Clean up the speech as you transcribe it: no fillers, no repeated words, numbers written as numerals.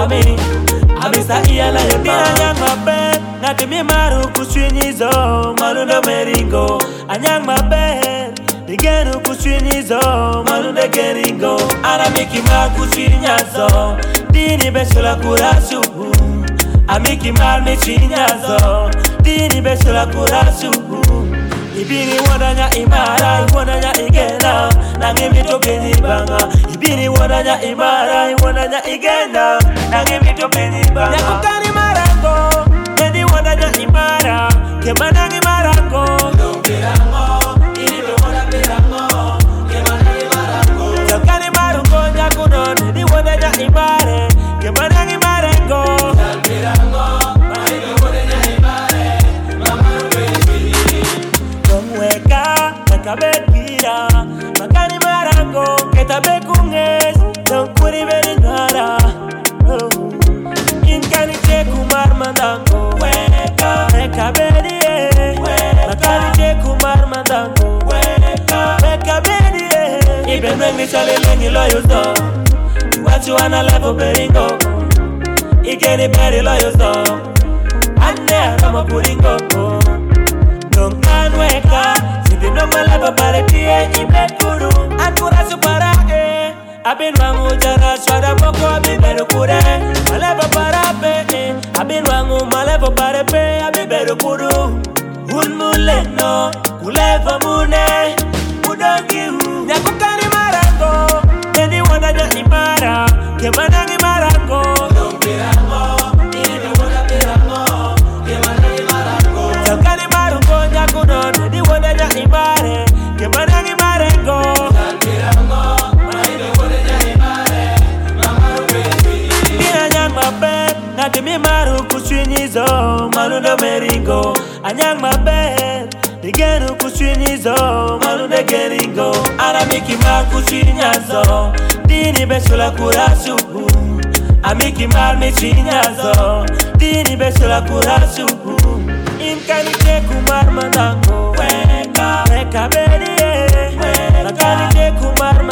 mami Abisa iya la yo dina nyang maber Ngati mi maru kuswinyizo Malundo meringo Anyang maber Digenu kuswinyizo Malundo geringo Ana miki mar kuswinyazo Dini besula kurasuhu Amiki mar michinyazo Dini besula kurasuhu Ibini wadanya imara, wadanya igena Nangi mitoke nibanga Ibini wadanya imara, wadanya igena Nangi mitoke nibanga Nyakukani marango Nedi wadanya imara Kemanangi marango Dongkirango Ini bemoda pirango Kemanangi marango Nyakukani marungo nyakuno Nedi wadanya imare Kemanangi marango Dongkirango Kabekira, makani marango, ketabe kunges, don't kuri beri nara. Inkani cheku marmandango, weka, weka beri makani cheku marmandango, weka, weka beri Ibe mwengi chale lengi loyo so, what you wanna level beringo, ikeni beri loyo so, ane kama puringo, don't can weka. No malaba baratie ibe kuru Ankura supara Abin wangu jara swada moko abiberu kure Malaba barape Abin wangu malaba barape abiberu kuru Unmuleno Kuleva mune Udongi hu Nyakukani marango Neni wadanya imara Kemanangi marango Dongkirango Ini wada pirango Kemanangi marango Nyakukani marungo nyakuno Neni wadanya imare Kemanangi marango Dongkirango Maine wadanya imare Mamaru kwenye Nina nyang maber Nati mi maru kuswinyizo Malundo meringo Anyang maber Digenu kuswinyizo Malundo geringo Ana miki mar kuswinyazo Dini besula kurasuhu Amiki mar michinyazo Dini besula kurasuhu Inkani cheku mar mandango Weka, weka beri Makani cheku mar